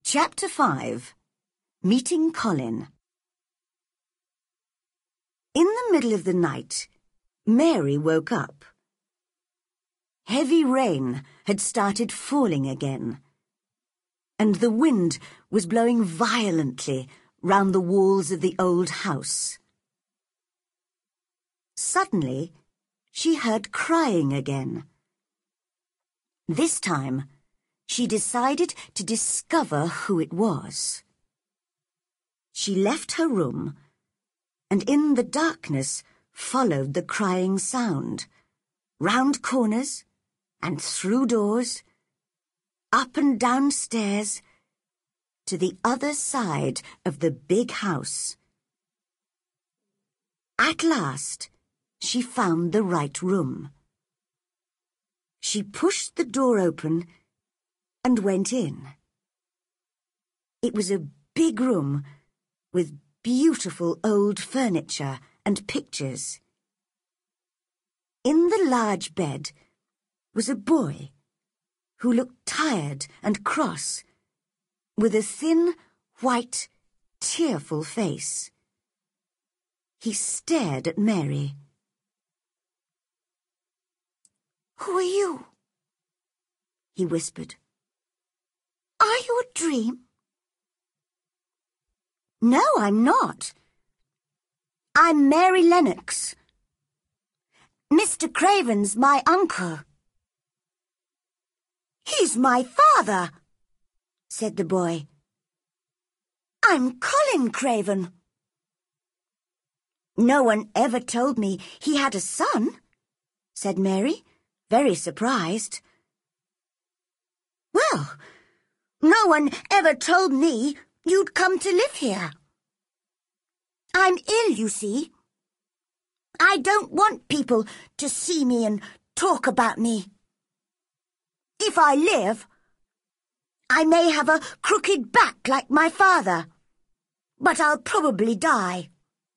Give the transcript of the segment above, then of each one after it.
Chapter 5. Meeting Colin. In the middle of the night, Mary woke up. Heavy rain had started falling again, and the wind was blowing violently round the walls of the old house. Suddenly, she heard crying again. This time, she decided to discover who it was. She left her room and in the darkness followed the crying sound, round corners and through doors, up and down stairs, to the other side of the big house. At last, she found the right room. She pushed the door open and went in. It was a big room with beautiful old furniture and pictures. In the large bed was a boy who looked tired and cross, with a thin, white, tearful face. He stared at Mary. "Who are you?" he whispered. "Are you a dream?" "No, I'm not. I'm Mary Lennox. Mr. Craven's my uncle." "He's my father," said the boy. "I'm Colin Craven." "No one ever told me he had a son," said Mary, very surprised. "Well, no one ever told me you'd come to live here. I'm ill, you see. I don't want people to see me and talk about me. If I live, I may have a crooked back like my father, but I'll probably die."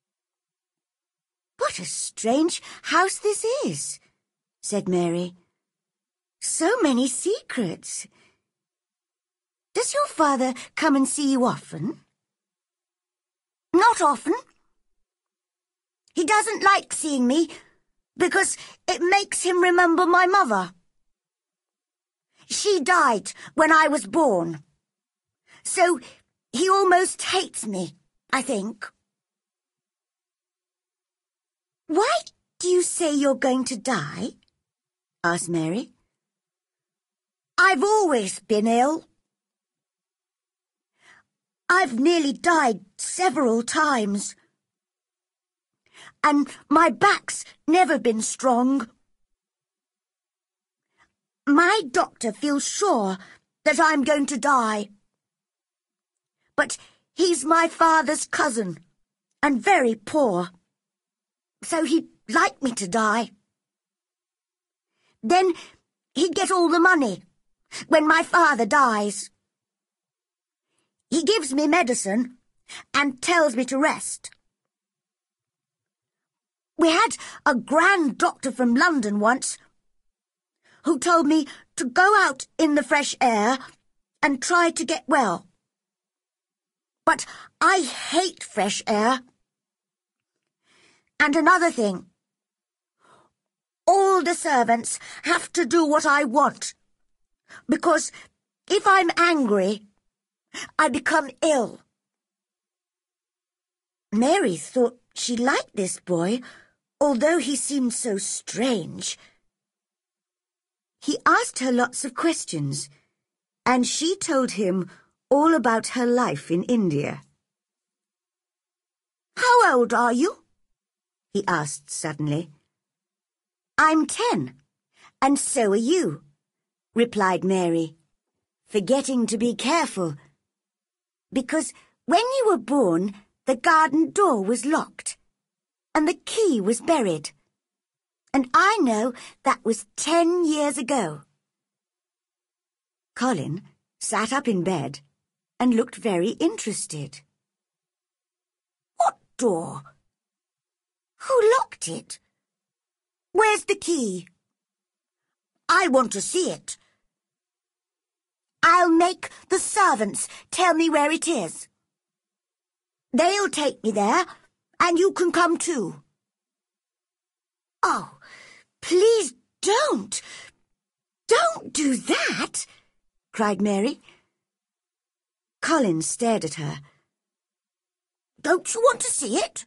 "What a strange house this is," said Mary. "So many secrets. Does your father come and see you often?" "Not often. He doesn't like seeing me because it makes him remember my mother. She died when I was born, so he almost hates me, I think." "Why do you say you're going to die?" asked Mary. "I've always been ill. I've nearly died several times. And my back's never been strong. My doctor feels sure that I'm going to die. But he's my father's cousin and very poor, so he'd like me to die. Then he'd get all the money when my father dies. He gives me medicine and tells me to rest. We had a grand doctor from London once who told me to go out in the fresh air and try to get well. But I hate fresh air. And another thing, all the servants have to do what I want, because if I'm angry, I become ill." Mary thought she liked this boy, although he seemed so strange. He asked her lots of questions, and she told him all about her life in India. "How old are you?" he asked suddenly. "I'm 10, and so are you," replied Mary, forgetting to be careful, because when you were born, the garden door was locked, and the key was buried. And I know that was 10 years ago. Colin sat up in bed and looked very interested. "What door? Who locked it? Where's the key? I want to see it." I'll make the servants tell me where it is. They'll take me there, and you can come too. Oh, please don't. Don't do that, cried Mary. Colin stared at her. Don't you want to see it?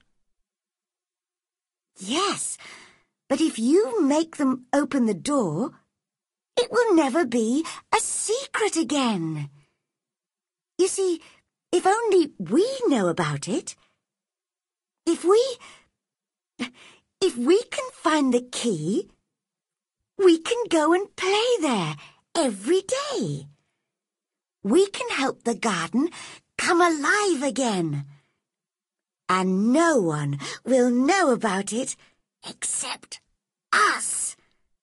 Yes, but if you make them open the door, it will never be a secret again. You see, if only we know about it, if we can find the key, we can go and play there every day. We can help the garden come alive again. And no one will know about it except us.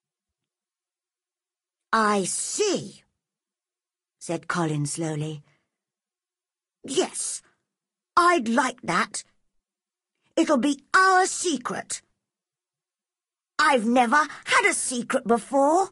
I see, said Colin slowly. Yes, I'd like that. It'll be our secret. I've never had a secret before.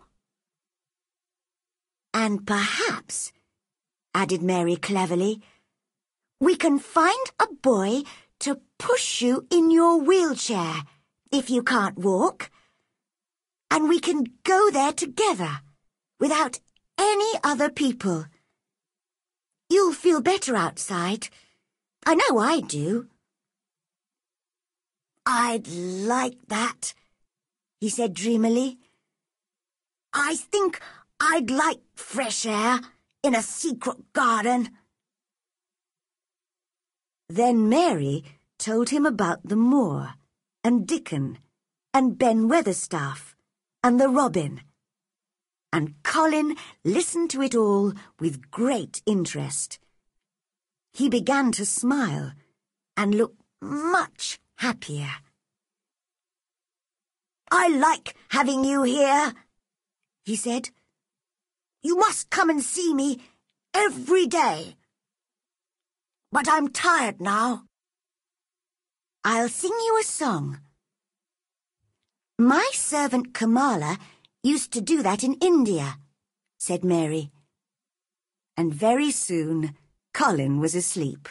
And perhaps, added Mary cleverly, we can find a boy to push you in your wheelchair if you can't walk. And we can go there together without any other people. You'll feel better outside. I know I do. I'd like that, he said dreamily. I think I'd like fresh air in a secret garden. Then Mary told him about the moor, and Dickon, and Ben Weatherstaff, and the robin. And Colin listened to it all with great interest. He began to smile and look much happier. I like having you here, he said. You must come and see me every day. But I'm tired now. I'll sing you a song. My servant Kamala used to do that in India, said Mary. And very soon Colin was asleep.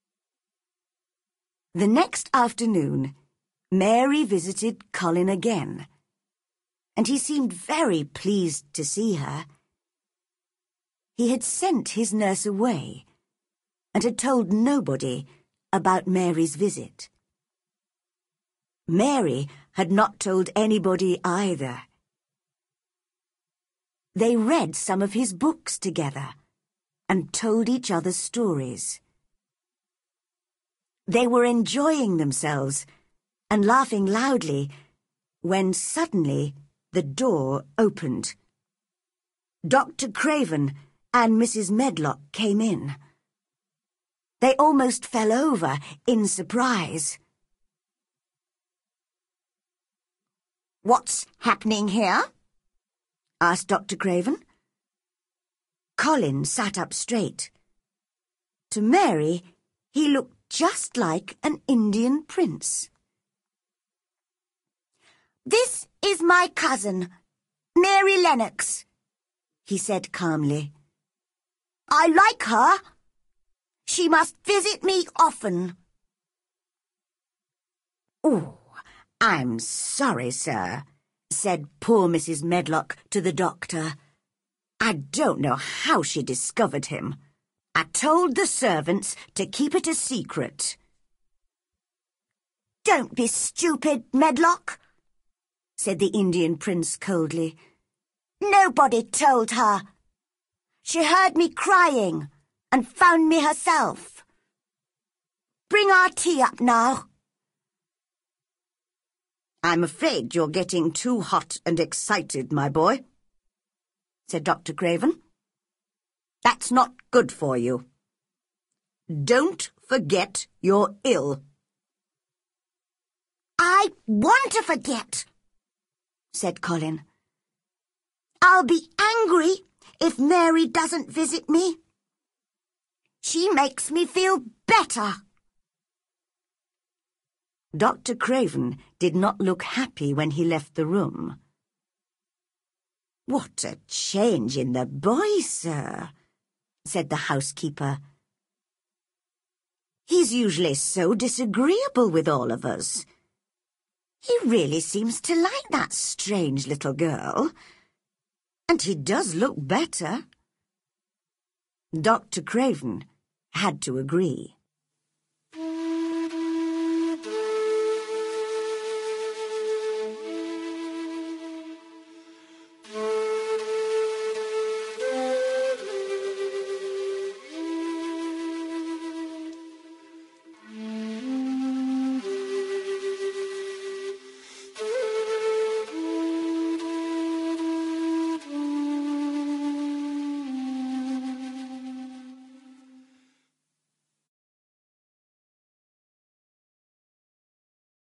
The next afternoon, Mary visited Colin again, and he seemed very pleased to see her. He had sent his nurse away and had told nobody about Mary's visit. Mary had not told anybody either. They read some of his books together and told each other stories. They were enjoying themselves and laughing loudly when suddenly the door opened. Dr. Craven and Mrs. Medlock came in. They almost fell over in surprise. What's happening here? Asked Dr. Craven. Colin sat up straight. To Mary, he looked just like an Indian prince. This is my cousin, Mary Lennox, he said calmly. I like her. She must visit me often. Oh, I'm sorry, sir, said poor Mrs. Medlock to the doctor. I don't know how she discovered him. I told the servants to keep it a secret. Don't be stupid, Medlock, said the Indian prince coldly. Nobody told her. She heard me crying and found me herself. Bring our tea up now. I'm afraid you're getting too hot and excited, my boy, said Dr. Craven. That's not good for you. Don't forget you're ill. I want to forget, said Colin. I'll be angry if Mary doesn't visit me. She makes me feel better. Dr. Craven did not look happy when he left the room. What a change in the boy, sir, said the housekeeper. "He's usually so disagreeable with all of us. He really seems to like that strange little girl. And he does look better." Dr. Craven had to agree.